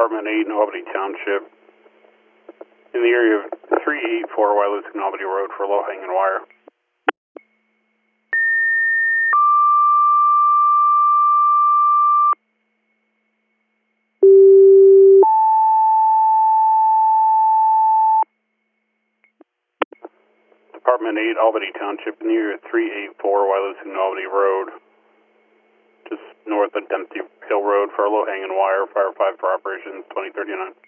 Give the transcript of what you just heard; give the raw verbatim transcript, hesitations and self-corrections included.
Department eight in Albany Township in the area of three eighty-four Wyalusing and Albany Road for low hanging wire. Department eight, Albany Township, near three eighty-four Wyalusing and Albany Road, just north of Dempsey Hill Road for a low hanging wire, Fire five for operations twenty thirty-nine.